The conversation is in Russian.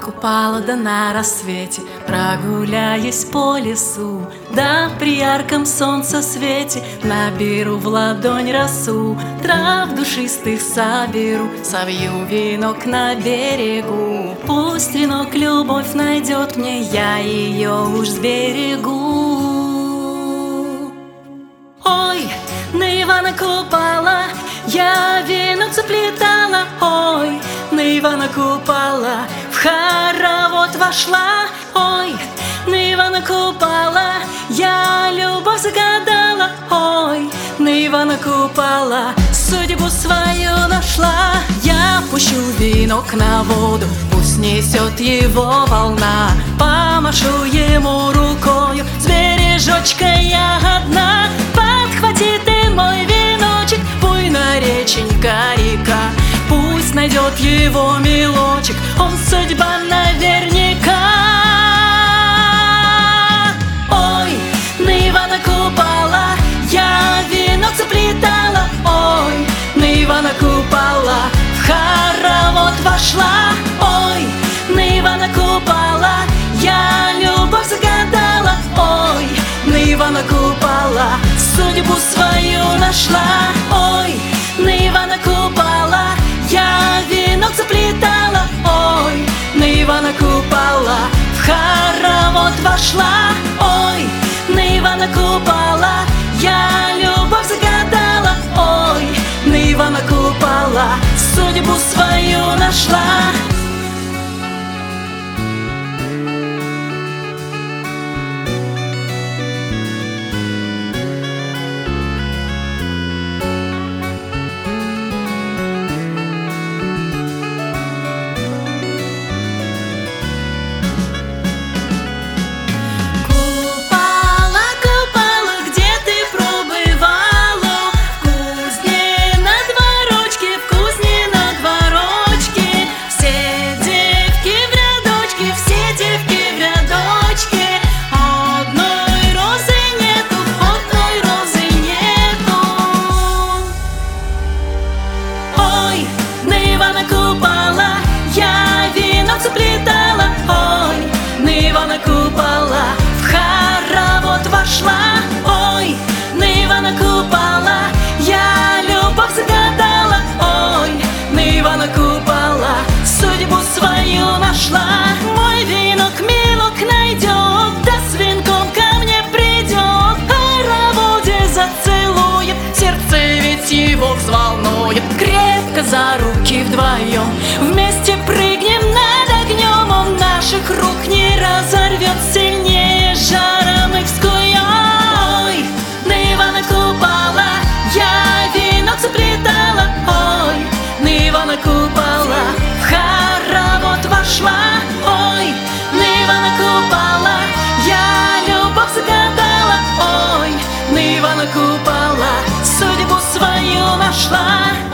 Купала да на рассвете, прогуляюсь по лесу, да при ярком солнце свете наберу в ладонь росу, трав душистых соберу, совью венок на берегу. Пусть венок любовь найдет мне, я ее уж сберегу. Ой, на Ивана Купала я венок заплетала, ой, на Ивана Купала в хоровод вошла, ой, на Ивана Купала я любовь загадала, ой, на Ивана Купала судьбу свою нашла. Я пущу венок на воду, пусть несет его волна, помашу ему рукою, с бережочка я одна. Подхвати ты мой веночек, буйная реченька река, пусть найдет его милочек, он судьба наверняка. Ой, на Ивана Купала я венок заплетала, ой, на Ивана Купала в хоровод вошла, ой, на Ивана Купала я любовь загадала, ой, на Ивана Купала судьбу свою нашла, ой, на Ивана Купала я венок заплетала, ой, на Ивана Купала в хоровод вошла, ой, на Ивана Купала я любовь загадала, ой, на Ивана Купала судьбу свою нашла. Заплетала, ой, на Ивана Купала в хоровод вошла, ой, на Ивана Купала я любовь загадала, ой, на Ивана Купала судьбу свою нашла. Мой венок милок найдет, да с венком ко мне придет, в хороводе зацелует, сердце ведь его взволнует. Крепко за руки вдвоем вместе прыгнем над огнем, он наших рук не разорвет, сильнее жаром их скует. Ой, на Ивана Купала я венок заплетала, ой, на Ивана Купала в хоровод вошла, ой, на Ивана Купала я любовь загадала, ой, на Ивана Купала судьбу свою нашла.